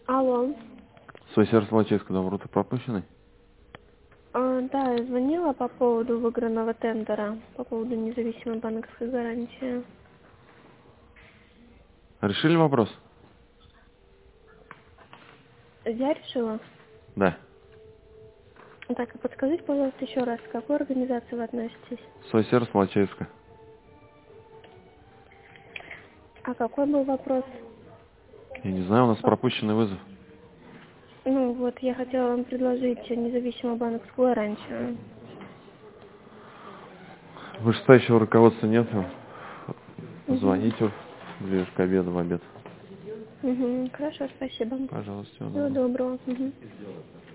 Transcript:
Алло. Свой Солочевского, доброе утро, пропущенный? Да, я звонила по поводу выигранного тендера, по поводу независимой банковской гарантии. Решили вопрос? Я решила. Да. Так, а подскажите, пожалуйста, еще раз, к какой организации вы относитесь? Свой Солочевского. А какой был вопрос? Я не знаю, у нас пропущенный вызов. Ну, вот я хотела вам предложить независимую банковскую гарантию. Вышестоящего руководства нет. Угу. Звоните ближе к обеду, в обед. Угу. Хорошо, спасибо. Пожалуйста, всего Всего доброго. доброго. Угу.